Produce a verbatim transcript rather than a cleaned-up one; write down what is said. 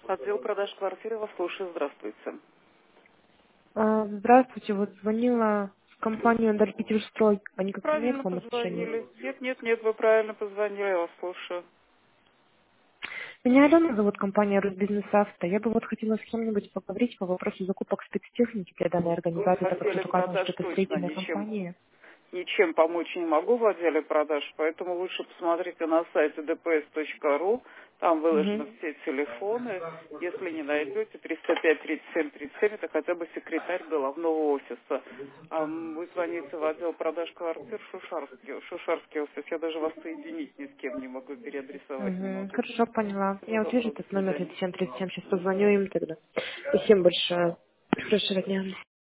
Отдел продаж квартиры вас слушаю. Здравствуйте. А, Здравствуйте, вот звонила в компанию «Энергетическстрой». Они как не имеют к Правильно вам отношения? позвонили. Нет, нет, нет, вы правильно позвонили, я вас слушаю. Меня Алена зовут, компания «Росбизнес Авто». Я бы вот хотела с кем-нибудь поговорить по вопросу закупок спецтехники для данной организации, В так как отделе тут указано, продаж что это точно строительная ничем, компания. ничем помочь не могу в отделе продаж, поэтому лучше посмотрите на сайте д п эс точка ру. Там выложены Угу. все телефоны. Если не найдете, триста пять тридцать семь тридцать семь, это хотя бы секретарь головного офиса. А м, вы звоните в отдел продаж квартир Шушарский, Шушарский офис. Я даже вас соединить ни с кем не могу, переадресовать не Угу. могу. Хорошо, поняла. Всего Я вот вижу доброго, до этот номер свидания. тридцать семь тридцать семь, сейчас позвоню им тогда. Спасибо большое. Хорошего дня.